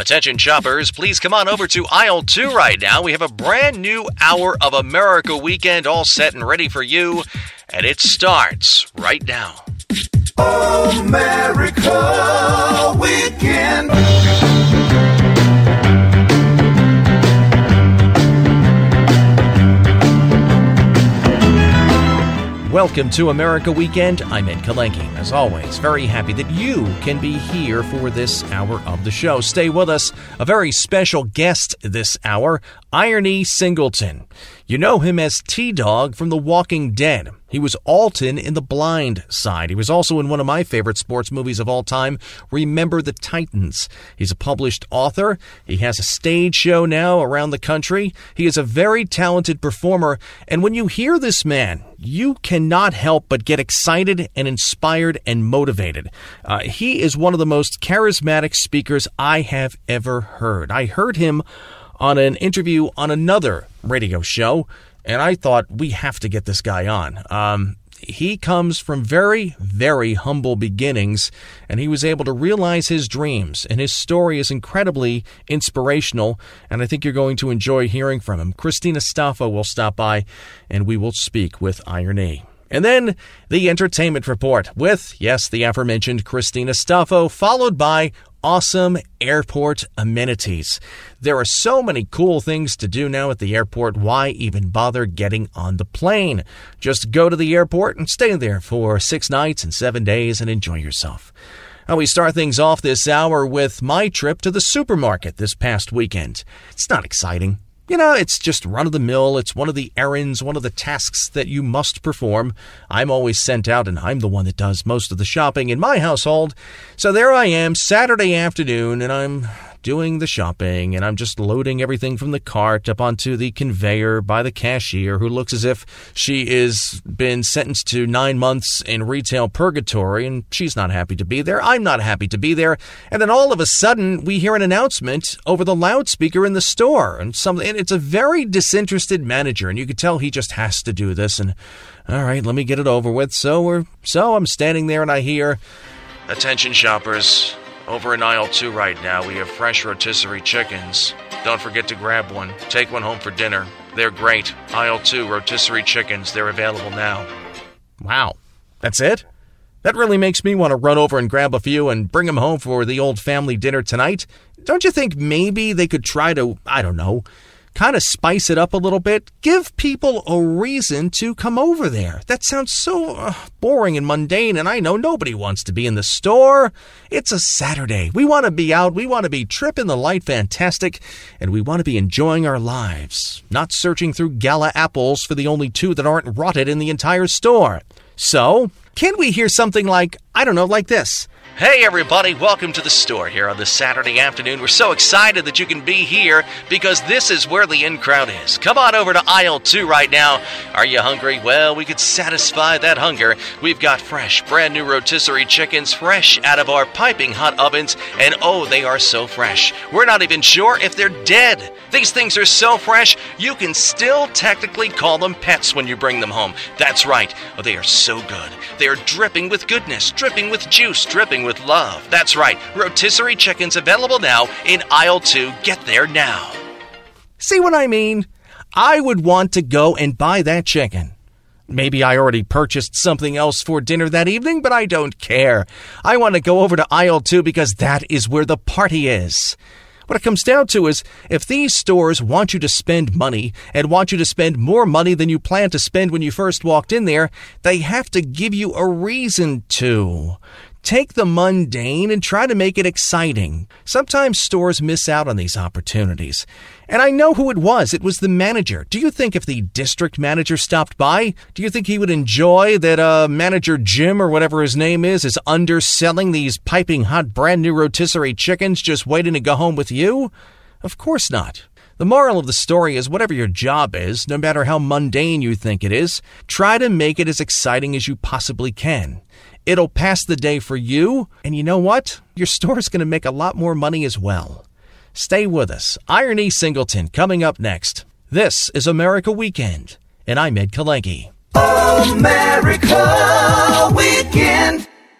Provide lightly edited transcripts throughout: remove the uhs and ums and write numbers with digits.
Attention shoppers, please come on over to aisle 2 right now. We have a brand new hour of America Weekend all set and ready for you, and it starts right now. America Weekend. Welcome to America Weekend. I'm Ed Kalenki. As always, very happy that you can be here for this hour of the show. Stay with us. A very special guest this hour, Irony Singleton. You know him as T-Dog from The Walking Dead. He was Alton in The Blind Side. He was also in one of my favorite sports movies of all time, Remember the Titans. He's a published author. He has a stage show now around the country. He is a very talented performer. And when you hear this man, you cannot help but get excited and inspired and motivated. He is one of the most charismatic speakers I have ever heard. I heard him on an interview on another radio show, and I thought, we have to get this guy on. He comes from very, very humble beginnings, and he was able to realize his dreams, and his story is incredibly inspirational, and I think you're going to enjoy hearing from him. Christina Staffo will stop by, and we will speak with Irony. And then the entertainment report with, yes, the aforementioned Christina Staffo, followed by awesome airport amenities. There are so many cool things to do now at the airport. Why even bother getting on the plane? Just go to the airport and stay there for 6 nights and 7 days and enjoy yourself. Now, we start things off this hour with my trip to the supermarket this past weekend. It's not exciting. You know, it's just run-of-the-mill. It's one of the errands, one of the tasks that you must perform. I'm always sent out, and I'm the one that does most of the shopping in my household. So there I am, Saturday afternoon, and I'm doing the shopping, and I'm just loading everything from the cart up onto the conveyor by the cashier, who looks as if she is been sentenced to 9 months in retail purgatory, and she's not happy to be there. I'm not happy to be there. And then all of a sudden, we hear an announcement over the loudspeaker in the store, and it's a very disinterested manager, and you could tell he just has to do this. And all right, let me get it over with. So I'm standing there, and I hear, "Attention shoppers. Over in aisle 2 right now, we have fresh rotisserie chickens. Don't forget to grab one. Take one home for dinner. They're great. Aisle 2 rotisserie chickens. They're available now." Wow. That's it? That really makes me want to run over and grab a few and bring them home for the old family dinner tonight. Don't you think maybe they could try to, I don't know, kind of spice it up a little bit? Give people a reason to come over there. That sounds so boring and mundane, and I know nobody wants to be in the store. It's a Saturday. We want to be out. We want to be tripping the light fantastic, and we want to be enjoying our lives, not searching through gala apples for the only 2 that aren't rotted in the entire store. So, can we hear something like, I don't know, like this? "Hey everybody, welcome to the store here on this Saturday afternoon. We're so excited that you can be here because this is where the in crowd is. Come on over to aisle 2 right now. Are you hungry? Well, we could satisfy that hunger. We've got fresh, brand new rotisserie chickens fresh out of our piping hot ovens, and oh, they are so fresh. We're not even sure if they're dead. These things are so fresh, you can still technically call them pets when you bring them home. That's right. Oh, they are so good. They are dripping with goodness, dripping with juice, dripping with love. That's right. Rotisserie chickens available now in aisle 2. Get there now." See what I mean? I would want to go and buy that chicken. Maybe I already purchased something else for dinner that evening, but I don't care. I want to go over to aisle 2 because that is where the party is. What it comes down to is, if these stores want you to spend money and want you to spend more money than you planned to spend when you first walked in there, they have to give you a reason to. Take the mundane and try to make it exciting. Sometimes stores miss out on these opportunities. And I know who it was. It was the manager. Do you think if the district manager stopped by, do you think he would enjoy that manager Jim or whatever his name is underselling these piping hot brand new rotisserie chickens just waiting to go home with you? Of course not. The moral of the story is whatever your job is, no matter how mundane you think it is, try to make it as exciting as you possibly can. It'll pass the day for you, and you know what? Your store's going to make a lot more money as well. Stay with us. Irony Singleton coming up next. This is America Weekend, and I'm Ed Kalenki. America Weekend.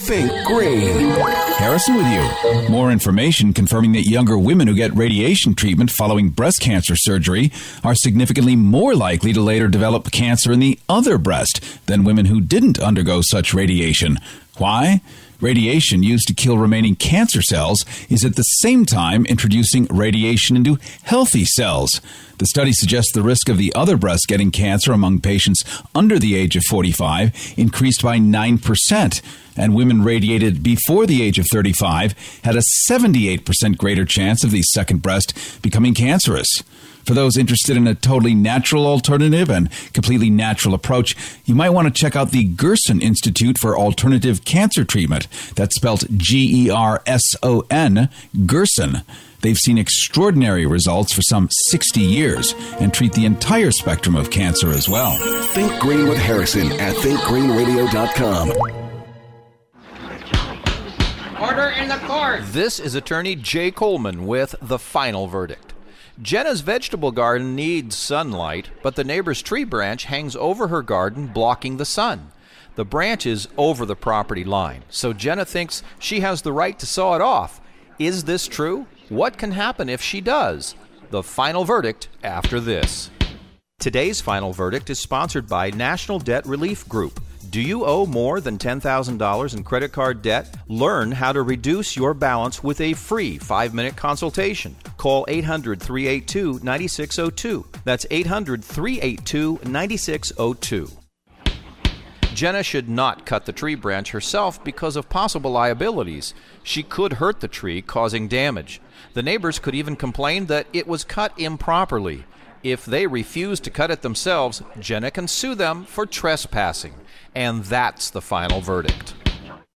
Think Green. Harrison with you. More information confirming that younger women who get radiation treatment following breast cancer surgery are significantly more likely to later develop cancer in the other breast than women who didn't undergo such radiation. Why? Radiation used to kill remaining cancer cells is at the same time introducing radiation into healthy cells. The study suggests the risk of the other breast getting cancer among patients under the age of 45 increased by 9%, and women radiated before the age of 35 had a 78% greater chance of the second breast becoming cancerous. For those interested in a totally natural alternative and completely natural approach, you might want to check out the Gerson Institute for Alternative Cancer Treatment. That's spelled Gerson, Gerson. They've seen extraordinary results for some 60 years and treat the entire spectrum of cancer as well. Think Green with Harrison at thinkgreenradio.com. Order in the court. This is attorney Jay Coleman with the final verdict. Jenna's vegetable garden needs sunlight, but the neighbor's tree branch hangs over her garden, blocking the sun. The branch is over the property line, so Jenna thinks she has the right to saw it off. Is this true? What can happen if she does? The final verdict after this. Today's final verdict is sponsored by National Debt Relief Group. Do you owe more than $10,000 in credit card debt? Learn how to reduce your balance with a free 5-minute consultation. Call 800-382-9602. That's 800-382-9602. Jenna should not cut the tree branch herself because of possible liabilities. She could hurt the tree, causing damage. The neighbors could even complain that it was cut improperly. If they refuse to cut it themselves, Jenna can sue them for trespassing. And that's the final verdict.